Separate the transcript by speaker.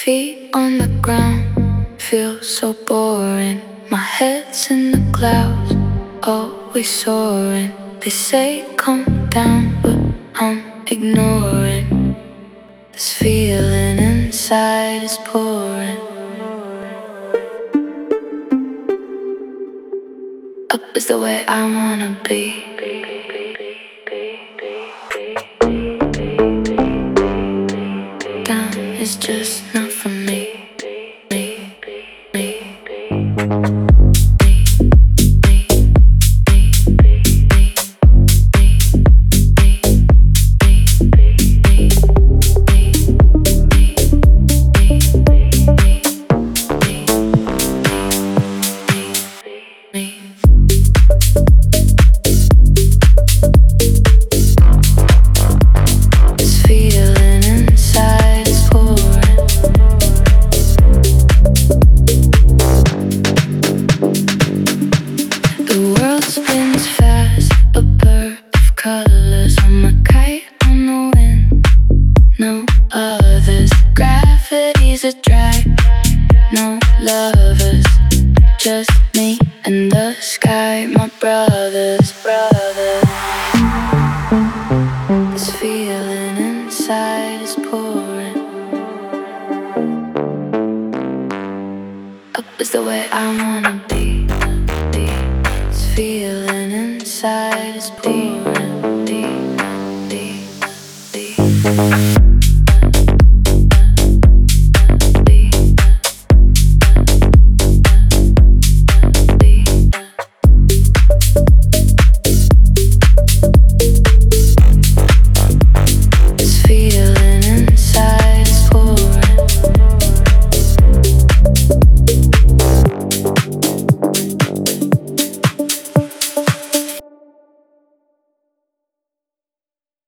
Speaker 1: Feet on the ground, feel so boring. My head's in the clouds, always soaring. They say calm down, but I'm ignoring. This feeling inside is pouring. Up is the way I wanna be. Down is just not for me. Spins fast, a bird of colors. I'm a kite on the wind, no others. Gravity's a drag, no lovers. Just me and the sky, my brothers. This feeling inside is pouring. Up is the way I wanna be. Feeling inside is pouring deep.